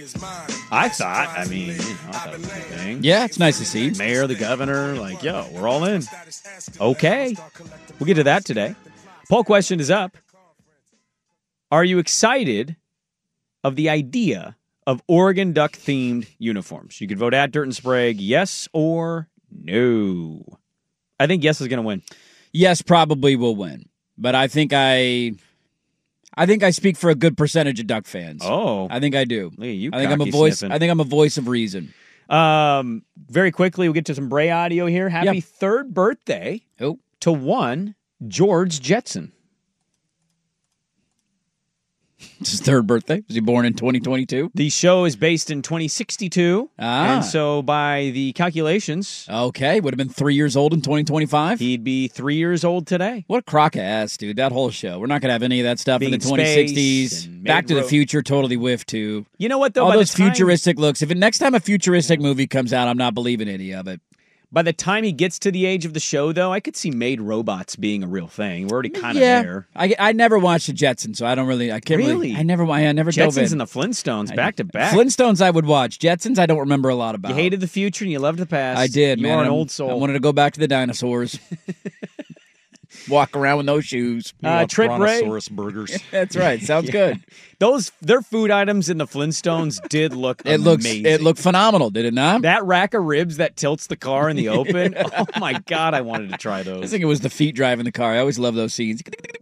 I thought, I mean, you know, I thought it was a good thing. Yeah, it's nice to see. Mayor, the governor, like, yo, we're all in. Okay. We'll get to that today. Poll question is up. Are you excited of the idea of Oregon Duck-themed uniforms? You could vote at Dirt and Sprague, yes or no. I think yes is going to win. Yes, probably will win. But I think I I think I speak for a good percentage of Duck fans. Oh. I think I do. Look at you I think I'm a cocky voice sniffing. I think I'm a voice of reason. Um, very quickly, we'll get to some Bray audio here. Happy Yep. third birthday oh. to one George Jetson. It's his third birthday. Was he born in twenty twenty-two? The show is based in twenty sixty-two. Ah. And so by the calculations... Okay, would have been three years old in twenty twenty-five? He'd be three years old today. What a crock of ass, dude. That whole show. We're not going to have any of that stuff Being in the twenty sixties. space Back to the ro- Future totally whiffed, too. You know what, though? All by those the time, futuristic looks. If it, next time a futuristic movie comes out, I'm not believing any of it. By the time he gets to the age of the show, though, I could see made robots being a real thing. We're already kind of yeah. there. I, I never watched the Jetsons, so I don't really. I can't really. Really? I never. I never dove in. Jetsons and the Flintstones, back to back. Flintstones, I would watch. Jetsons, I don't remember a lot about. You hated the future and you loved the past. I did. You man. are an I'm- old soul. I wanted to go back to the dinosaurs. Walk around with no shoes. Uh, Trent Bray. Brontosaurus burgers. That's right. Sounds Yeah. good. Those their food items in the Flintstones did look It looks. amazing. It looked phenomenal, did it not? That rack of ribs that tilts the car in the open. Oh my god, I wanted to try I those. think it was the feet driving the car. I always love those scenes.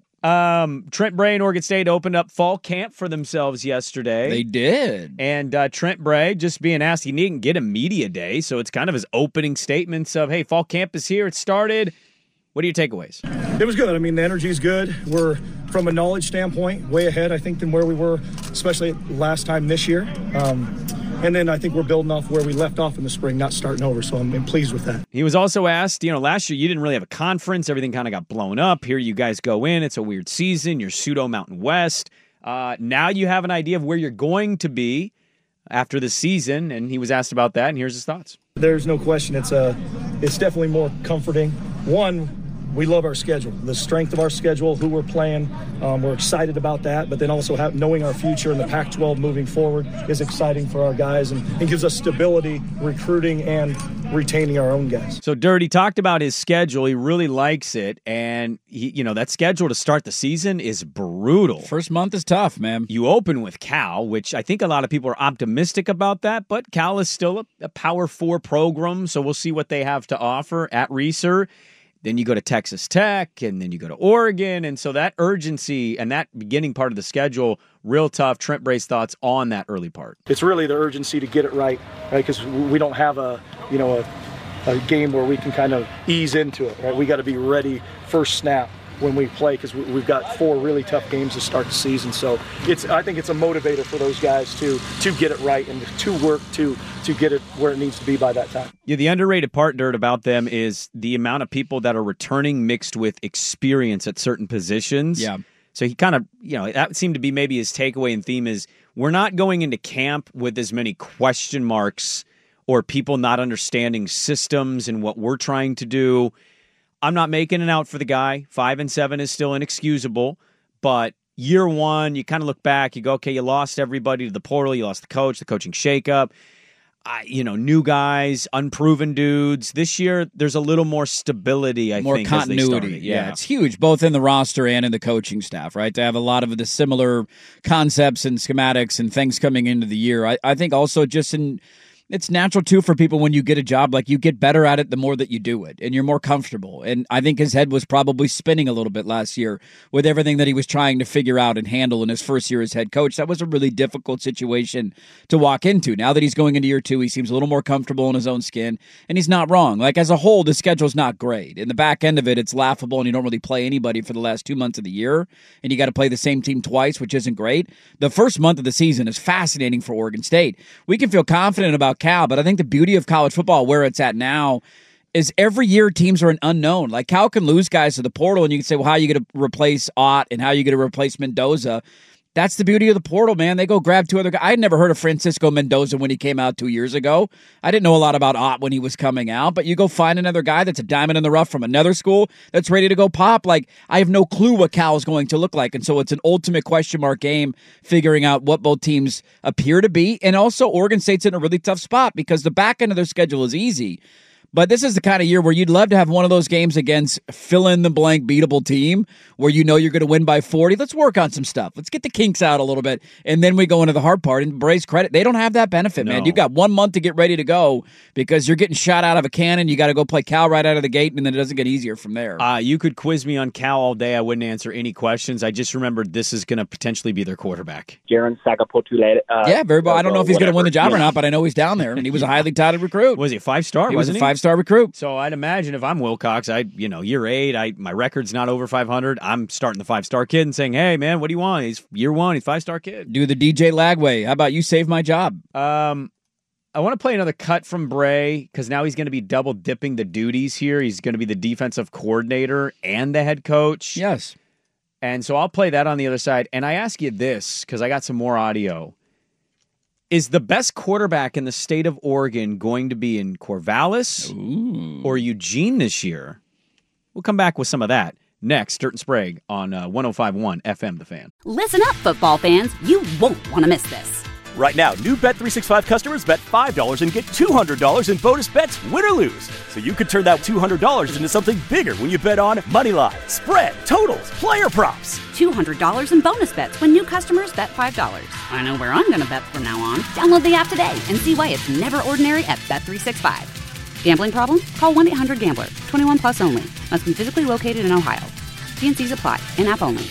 Um, Trent Bray and Oregon State opened up fall camp for themselves yesterday. They did. And uh, Trent Bray just being asked, he didn't get a media day, so it's kind of his opening statements of, hey, fall camp is here. It started. What are your takeaways? It was good. I mean, the energy's good. We're, from a knowledge standpoint, way ahead, I think, than where we were, especially last time this year. Um, and then I think we're building off where we left off in the spring, not starting over. So I'm, I'm pleased with that. He was also asked, you know, last year you didn't really have a conference. Everything kind of got blown up. Here you guys go in. It's a weird season. You're pseudo Mountain West. Uh, now you have an idea of where you're going to be after the season. And he was asked about that, and here's his thoughts. There's no question. It's a, it's definitely more comforting. One, we love our schedule, the strength of our schedule, who we're playing. Um, we're excited about that, but then also have, knowing our future in the Pac twelve moving forward is exciting for our guys and it gives us stability, recruiting, and retaining our own guys. So Dirty talked about his schedule. He really likes it, and he, you know that schedule to start the season is brutal. First month is tough, man. You open with Cal, which I think a lot of people are optimistic about that, but Cal is still a, a Power Four program, so we'll see what they have to offer at Reser. Then you go to Texas Tech, and then you go to Oregon. And so that urgency and that beginning part of the schedule, real tough. Trent Bray's thoughts on that early part. It's really the urgency to get it right, right? Because we don't have a, you know, a, a game where we can kind of ease into it, right? We got to be ready first snap when we play because we've got four really tough games to start the season. So it's, I think it's a motivator for those guys to to get it right and to work to to get it where it needs to be by that time. Yeah, the underrated part, Dirt, about them is the amount of people that are returning mixed with experience at certain positions. Yeah. So he kind of, you know, that seemed to be maybe his takeaway and theme is we're not going into camp with as many question marks or people not understanding systems and what we're trying to do. I'm not making it out for the guy. Five and seven is still inexcusable, but year one, you kind of look back, you go, okay, you lost everybody to the portal, you lost the coach, the coaching shakeup, uh, you know, new guys, unproven dudes. This year, there's a little more stability, I more think, as they continuity. started. Yeah. It's huge, both in the roster and in the coaching staff, right? To have a lot of the similar concepts and schematics and things coming into the year. I, I think also just in it's natural, too, for people when you get a job, like you get better at it the more that you do it, and you're more comfortable. And I think his head was probably spinning a little bit last year with everything that he was trying to figure out and handle in his first year as head coach. That was a really difficult situation to walk into. Now that he's going into year two, he seems a little more comfortable in his own skin, and he's not wrong. Like, as a whole, the schedule's not great. In the back end of it, it's laughable, and you don't really play anybody for the last two months of the year, and you got to play the same team twice, which isn't great. The first month of the season is fascinating for Oregon State. We can feel confident about Cal, but I think the beauty of college football, where it's at now, is every year teams are an unknown. Like, Cal can lose guys to the portal, and you can say, well, how are you going to replace Ott and how are you going to replace Mendoza? That's the beauty of the portal, man. They go grab two other guys. I had never heard of Francisco Mendoza when he came out two years ago. I didn't know a lot about Ott when he was coming out, but you go find another guy that's a diamond in the rough from another school that's ready to go pop. Like, I have no clue what Cal is going to look like, and so it's an ultimate question mark game figuring out what both teams appear to be, and also Oregon State's in a really tough spot because the back end of their schedule is easy. But this is the kind of year where you'd love to have one of those games against fill-in-the-blank beatable team where you know you're going to win by forty. Let's work on some stuff. Let's get the kinks out a little bit, and then we go into the hard part. And Bray's credit, they don't have that benefit, No. man. You've got one month to get ready to go because you're getting shot out of a cannon. You got to go play Cal right out of the gate, and then it doesn't get easier from there. Uh, you could quiz me on Cal all day. I wouldn't answer any questions. I just remembered this is going to potentially be their quarterback. Jaron Sagapotule. Uh, yeah, very well. I don't know if he's going to win the job yeah. or not, but I know he's down there, and he was a highly touted recruit. Was he a five-star? He was wasn't a five-star five-star recruit. So I'd imagine if I'm Wilcox, I, you know, year eight, I my record's not over five hundred. I'm starting the five-star kid and saying, hey, man, what do you want? He's year one. He's five-star kid. Do the D J Lagway. How about you save my job? Um, I want to play another cut from Bray because now he's going to be double dipping the duties here. He's going to be the defensive coordinator and the head coach. Yes. And so I'll play that on the other side. And I ask you this because I got some more audio. Is the best quarterback in the state of Oregon going to be in Corvallis Ooh. or Eugene this year? We'll come back with some of that next. Dirt and Sprague on uh, one oh five point one F M The Fan. Listen up, football fans. You won't want to miss this. Right now, new Bet three sixty-five customers bet five dollars and get two hundred dollars in bonus bets, win or lose. So you could turn that two hundred dollars into something bigger when you bet on money line, spread, totals, player props. two hundred dollars in bonus bets when new customers bet five dollars. I know where I'm going to bet from now on. Download the app today and see why it's never ordinary at Bet three sixty-five. Gambling problem? Call one eight hundred gambler. twenty-one plus only. Must be physically located in Ohio. T and C's apply. In-app only.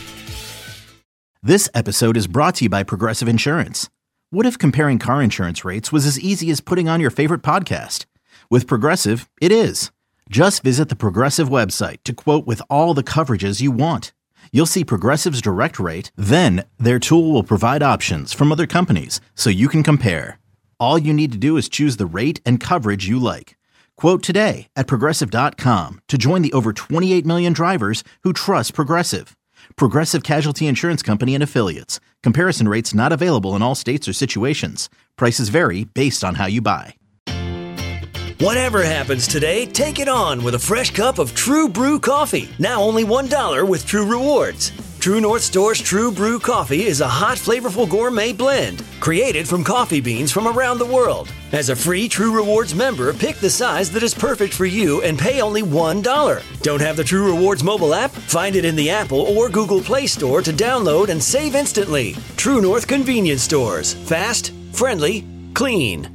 This episode is brought to you by Progressive Insurance. What if comparing car insurance rates was as easy as putting on your favorite podcast? With Progressive, it is. Just visit the Progressive website to quote with all the coverages you want. You'll see Progressive's direct rate, then their tool will provide options from other companies so you can compare. All you need to do is choose the rate and coverage you like. Quote today at Progressive dot com to join the over twenty-eight million drivers who trust Progressive. Progressive Casualty Insurance Company and Affiliates. Comparison rates not available in all states or situations. Prices vary based on how you buy. Whatever happens today, take it on with a fresh cup of True Brew coffee. Now only one dollar with True Rewards. True North Store's True Brew coffee is a hot, flavorful gourmet blend created from coffee beans from around the world. As a free True Rewards member, pick the size that is perfect for you and pay only one dollar. Don't have the True Rewards mobile app? Find it in the Apple or Google Play Store to download and save instantly. True North Convenience Stores. Fast, friendly, clean.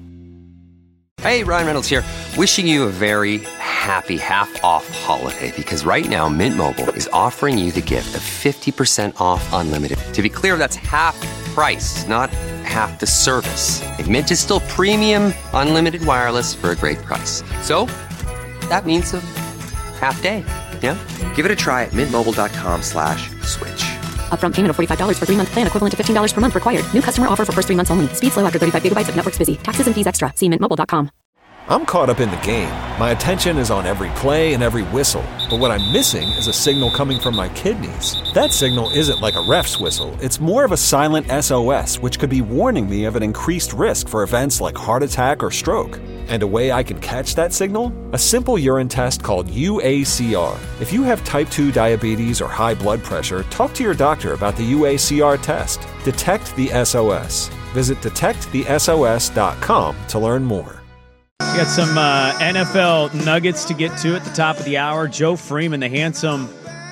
Hey, Ryan Reynolds here, wishing you a very happy half-off holiday because right now Mint Mobile is offering you the gift of fifty percent off unlimited. To be clear, that's half price, not half the service. Like, Mint is still premium unlimited wireless for a great price. So, that means a half day, yeah? Give it a try at mintmobile.com slash switch. Upfront payment of forty-five dollars for three-month plan equivalent to fifteen dollars per month required. New customer offer for first three months only. Speed slow after thirty-five gigabytes if network's busy. Taxes and fees extra. See mint mobile dot com. I'm caught up in the game. My attention is on every play and every whistle. But what I'm missing is a signal coming from my kidneys. That signal isn't like a ref's whistle. It's more of a silent S O S, which could be warning me of an increased risk for events like heart attack or stroke. And a way I can catch that signal? A simple urine test called U A C R. If you have type two diabetes or high blood pressure, talk to your doctor about the U A C R test. Detect the S O S. Visit detect the S O S dot com to learn more. We got some uh, N F L nuggets to get to at the top of the hour. Joe Freeman, the handsome,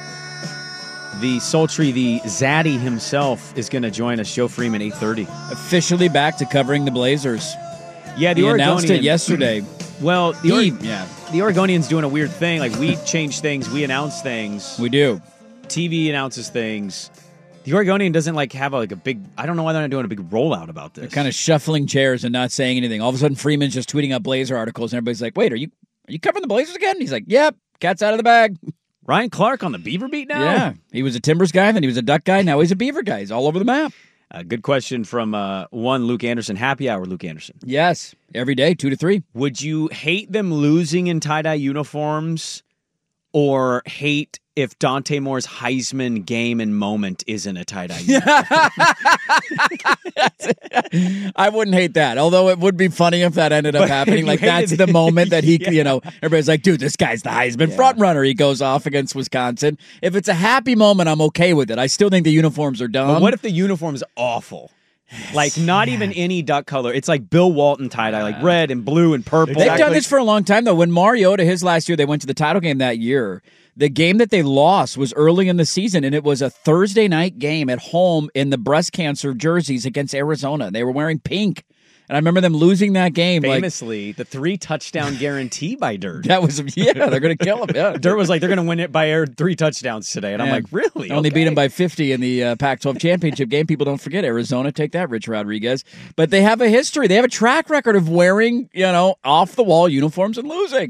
the sultry, the zaddy himself, is going to join us. Joe Freeman, eight thirty. Officially back to covering the Blazers. Yeah, the he Oregonian announced it yesterday. Well, the, he, or- yeah. the Oregonian's doing a weird thing. Like, we change things, we announce things. We do. T V announces things. The Oregonian doesn't like have a, like a big. I don't know why they're not doing a big rollout about this. They're kind of shuffling chairs and not saying anything. All of a sudden, Freeman's just tweeting out Blazer articles, and everybody's like, "Wait, are you are you covering the Blazers again?" And he's like, "Yep, cat's out of the bag." Ryan Clark on the Beaver beat now. Yeah, he was a Timbers guy, then he was a Duck guy, now he's a Beaver guy. He's all over the map. Uh, good question from uh, one Luke Anderson. Happy hour, Luke Anderson. Yes, every day, two to three. Would you hate them losing in tie dye uniforms, or hate if Dante Moore's Heisman game and moment isn't a tie-dye uniform? I wouldn't hate that, although it would be funny if that ended up But happening. Like, that's hated- the moment that he, Yeah. you know, everybody's like, dude, this guy's the Heisman Yeah. front runner. He goes off against Wisconsin. If it's a happy moment, I'm okay with it. I still think the uniforms are dumb. But what if the uniform's awful? Like, not even any duck color. It's like Bill Walton tie-dye, like red and blue and purple. They've done this for a long time, though. When Mariota, his last year, they went to the title game that year. The game that they lost was early in the season, and it was a Thursday night game at home in the breast cancer jerseys against Arizona. They were wearing pink. And I remember them losing that game. Famously, like, the three-touchdown guarantee by Dirt. That was, yeah, they're going to kill him. Yeah. Dirt was like, they're going to win it by air three touchdowns today. And I'm Man, like, really? Only Okay. beat him by fifty in the uh, Pac twelve championship game. People don't forget Arizona. Take that, Rich Rodriguez. But they have a history. They have a track record of wearing, you know, off-the-wall uniforms and losing.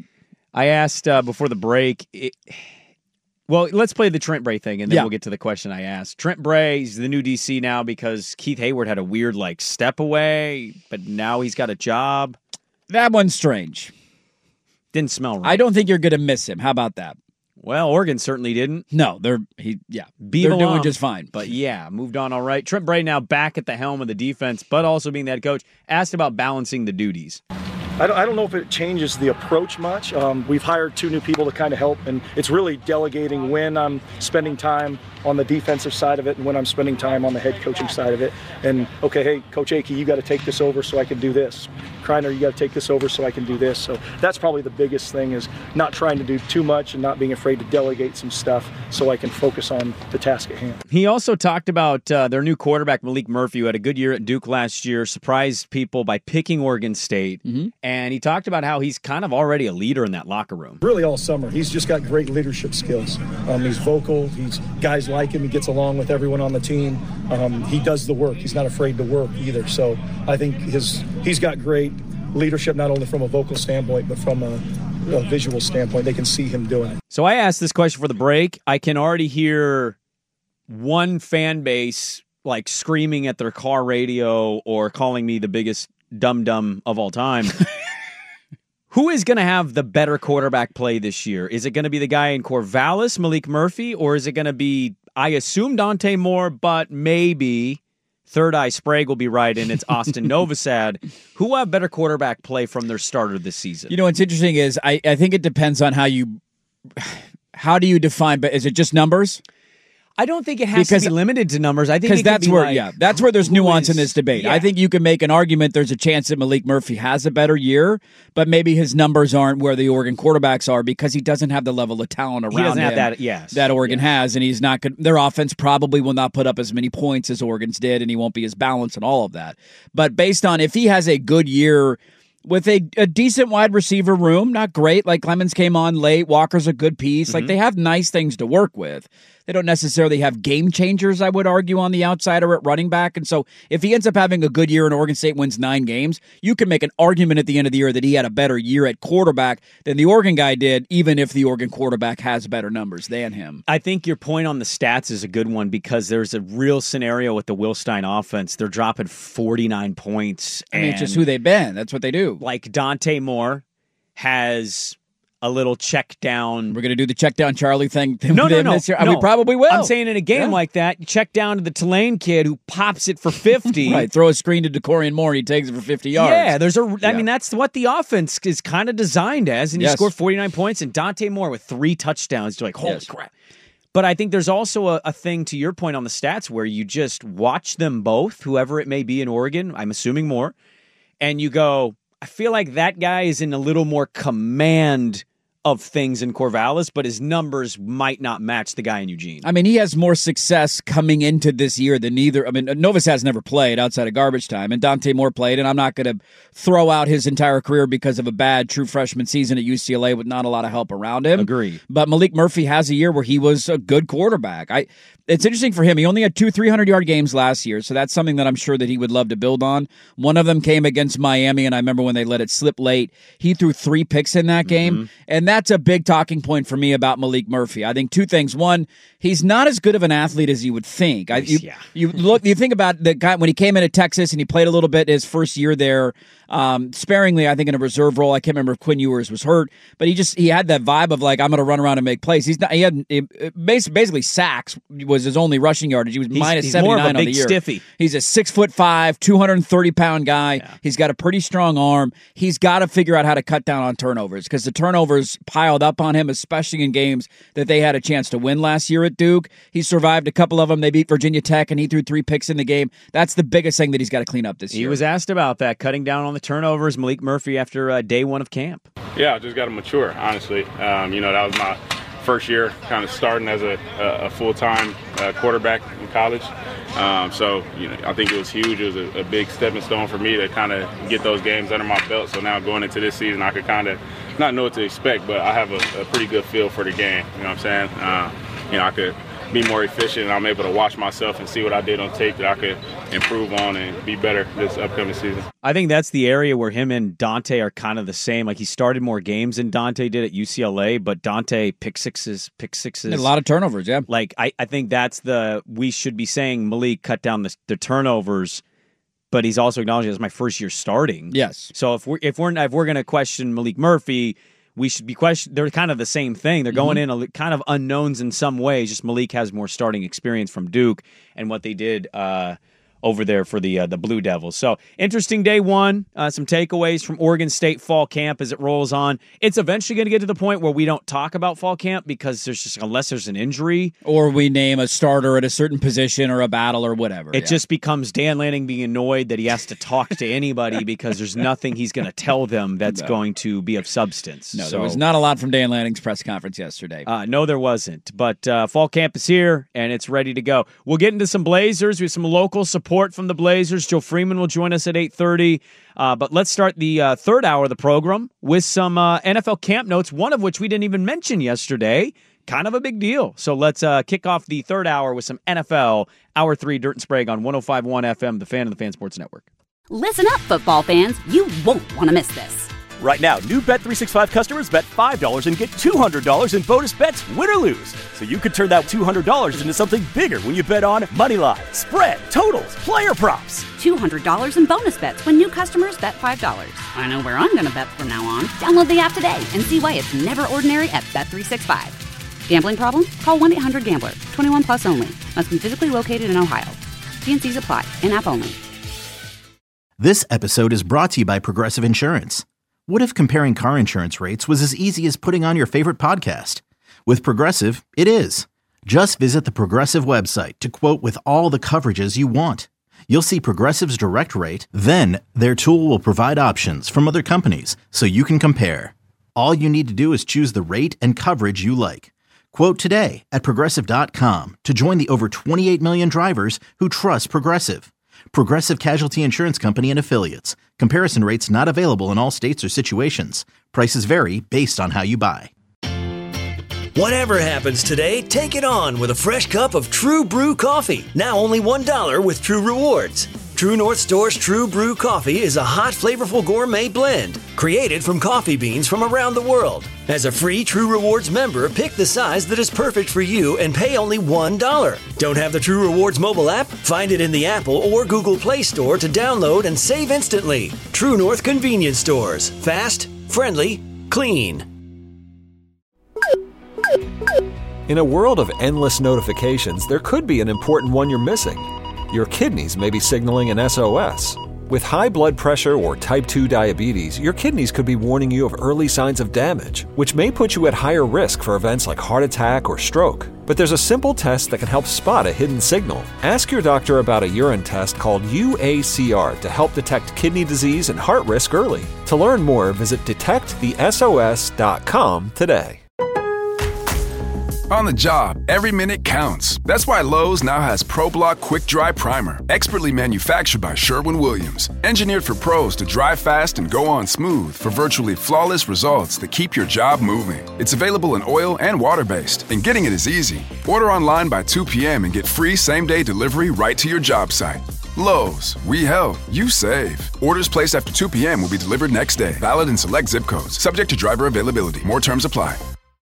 I asked uh, before the break. It, well, let's play the Trent Bray thing, and then Yeah. we'll get to the question I asked. Trent Bray is the new D C now because Keith Hayward had a weird like step away, but now he's got a job. That one's strange. Didn't smell right. I don't think you're going to miss him. How about that? Well, Oregon certainly didn't. No, they're he yeah. Beat they're him doing along. just fine. But yeah, moved on all right. Trent Bray now back at the helm of the defense, but also being the head coach. Asked about balancing the duties. I don't, I don't know if it changes the approach much. Um, we've hired two new people to kind of help, and it's really delegating when I'm spending time on the defensive side of it and when I'm spending time on the head coaching side of it. And, okay, hey, Coach Akey, you got to take this over so I can do this. Kreiner, you got to take this over so I can do this. So that's probably the biggest thing, is not trying to do too much and not being afraid to delegate some stuff so I can focus on the task at hand. He also talked about uh, their new quarterback, Malik Murphy, who had a good year at Duke last year, surprised people by picking Oregon State. Mm-hmm. And he talked about how he's kind of already a leader in that locker room. Really all summer. He's just got great leadership skills. Um, he's vocal. He's guys like him. He gets along with everyone on the team. Um, he does the work. He's not afraid to work either. So I think his he's got great leadership, not only from a vocal standpoint, but from a, a visual standpoint. They can see him doing it. So I asked this question for the break. I can already hear one fan base like screaming at their car radio or calling me the biggest dum-dum of all time. Who is going to have the better quarterback play this year? Is it going to be the guy in Corvallis, Malik Murphy, or is it going to be, I assume, Dante Moore, but maybe Third Eye Sprague will be right, and it's Austin Novosad. Who will have better quarterback play from their starter this season? You know, what's interesting is I, I think it depends on how you, how do you define, but is it just numbers? I don't think it has Because- to be limited to numbers. I think Because it could that's be where, like, yeah, that's where there's who nuance is- in this debate. yeah. I think you can make an argument there's a chance that Malik Murphy has a better year, but maybe his numbers aren't where the Oregon quarterbacks are because he doesn't have the level of talent around He doesn't have him that- yes. that Oregon Yes. has, and he's not good. Their offense probably will not put up as many points as Oregon's did, and he won't be as balanced and all of that. But based on if he has a good year with a, a decent wide receiver room, not great, like Clemens came on late, Walker's a good piece, like Mhm. they have nice things to work with. They don't necessarily have game changers, I would argue, on the outside or at running back. And so if he ends up having a good year and Oregon State wins nine games, you can make an argument at the end of the year that he had a better year at quarterback than the Oregon guy did, even if the Oregon quarterback has better numbers than him. I think your point on the stats is a good one because there's a real scenario with the Will Stein offense. They're dropping forty-nine points. I mean, and it's just who they've been. That's what they do. Like Dante Moore has a little check down. We're going to do the check down Charlie thing. No, with no, him no, this year. no. We probably will. I'm saying in a game Yeah. like that, you check down to the Tulane kid who pops it for fifty. Right, throw a screen to DeCorian Moore, and he takes it for fifty yards. Yeah, there's a. I Yeah. mean, that's what the offense is kind of designed as, and you Yes. scored forty-nine points, and Dante Moore with three touchdowns. You're like, holy Yes. crap! But I think there's also a, a thing to your point on the stats where you just watch them both, whoever it may be in Oregon. I'm assuming Moore, and you go, I feel like that guy is in a little more command of things in Corvallis, but his numbers might not match the guy in Eugene. I mean, he has more success coming into this year than either. I mean, Novus has never played outside of garbage time, and Dante Moore played, and I'm not going to throw out his entire career because of a bad true freshman season at U C L A with not a lot of help around him. Agree. But Malik Murphy has a year where he was a good quarterback. I. It's interesting for him. He only had two three hundred-yard games last year, so that's something that I'm sure that he would love to build on. One of them came against Miami, and I remember when they let it slip late. He threw three picks in that game, Mm-hmm. and that's a big talking point for me about Malik Murphy. I think two things. One, he's not as good of an athlete as you would think. I, you, Yeah. you look, you think about the guy when he came into Texas and he played a little bit his first year there, um, sparingly, I think in a reserve role. I can't remember if Quinn Ewers was hurt, but he just he had that vibe of like I'm going to run around and make plays. He's not. He had he, basically sacks was his only rushing yardage. He was He's- minus he's seventy more of nine a on big the year. stiffy. He's a six foot five, two hundred and thirty pound guy. Yeah. He's got a pretty strong arm. He's got to figure out how to cut down on turnovers because the turnovers piled up on him, especially in games that they had a chance to win last year at Duke. He survived a couple of them. They beat Virginia Tech, and he threw three picks in the game. That's the biggest thing that he's got to clean up this He year. was asked about that, cutting down on the turnovers. Malik Murphy after uh, day one of camp. Yeah, I just got to mature, honestly. Um, you know, that was my first year kind of starting as a, a, a full-time uh, quarterback in college. Um, so, you know, I think it was huge. It was a, a big stepping stone for me to kind of get those games under my belt. So now going into this season, I could kind of not know what to expect, but I have a, a pretty good feel for the game. You know what I'm saying? Uh, you know, I could be more efficient, and I'm able to watch myself and see what I did on tape that I could improve on and be better this upcoming season. I think that's the area where him and Dante are kind of the same. Like, he started more games than Dante did at U C L A, but Dante pick sixes, pick sixes. A lot of turnovers, yeah. Like, I, I think that's the, we should be saying Malik cut down the, the turnovers, but he's also acknowledging it's my first year starting. Yes. So if we're, if we're, if we're going to question Malik Murphy, we should be question. They're kind of the same thing. They're going mm-hmm. in a, kind of unknowns in some ways. Just Malik has more starting experience from Duke and what they did uh, over there for the uh, the Blue Devils. So interesting day one. Uh, some takeaways from Oregon State fall camp as it rolls on. It's eventually going to get to the point where we don't talk about fall camp because there's just unless there's an injury or we name a starter at a certain position or a battle or whatever. It yeah. just becomes Dan Lanning being annoyed that he has to talk to anybody because there's nothing he's going to tell them that's no. going to be of substance. No, so, there was not a lot from Dan Lanning's press conference yesterday. Uh, no, there wasn't. But uh, fall camp is here and it's ready to go. We'll get into some Blazers. We have some local support from the Blazers. Joe Freeman will join us at eight thirty. Uh, but let's start the uh, third hour of the program with some uh, N F L camp notes, one of which we didn't even mention yesterday. Kind of a big deal. So let's uh, kick off the third hour with some N F L. Hour three, Dirt and Sprague on one oh five point one F M, the Fan and the Fan Sports Network. Listen up, football fans. You won't want to miss this. Right now, new Bet three sixty-five customers bet five dollars and get two hundred dollars in bonus bets, win or lose. So you could turn that two hundred dollars into something bigger when you bet on moneyline, spread, totals, player props. two hundred dollars in bonus bets when new customers bet five dollars. I know where I'm going to bet from now on. Download the app today and see why it's never ordinary at Bet three sixty-five. Gambling problem? Call one eight hundred gambler. twenty-one plus only. Must be physically located in Ohio. T and C's apply. In-app only. This episode is brought to you by Progressive Insurance. What if comparing car insurance rates was as easy as putting on your favorite podcast? With Progressive, it is. Just visit the Progressive website to quote with all the coverages you want. You'll see Progressive's direct rate, then their tool will provide options from other companies so you can compare. All you need to do is choose the rate and coverage you like. Quote today at Progressive dot com to join the over twenty-eight million drivers who trust Progressive. Progressive Casualty Insurance Company and Affiliates. Comparison rates not available in all states or situations. Prices vary based on how you buy. Whatever happens today, take it on with a fresh cup of True Brew coffee. Now only one dollar with True Rewards. True North Store's True Brew coffee is a hot, flavorful gourmet blend created from coffee beans from around the world. As a free True Rewards member, pick the size that is perfect for you and pay only one dollar. Don't have the True Rewards mobile app? Find it in the Apple or Google Play Store to download and save instantly. True North Convenience Stores. Fast, friendly, clean. In a world of endless notifications, there could be an important one you're missing. Your kidneys may be signaling an S O S. With high blood pressure or type two diabetes, your kidneys could be warning you of early signs of damage, which may put you at higher risk for events like heart attack or stroke. But there's a simple test that can help spot a hidden signal. Ask your doctor about a urine test called U A C R to help detect kidney disease and heart risk early. To learn more, visit detect the S O S dot com today. On the job, every minute counts. That's why Lowe's now has ProBlock Quick Dry Primer, expertly manufactured by Sherwin-Williams. Engineered for pros to dry fast and go on smooth for virtually flawless results that keep your job moving. It's available in oil and water-based, and getting it is easy. Order online by two p.m. and get free same-day delivery right to your job site. Lowe's, we help, you save. Orders placed after two p.m. will be delivered next day. Valid in select zip codes. Subject to driver availability. More terms apply.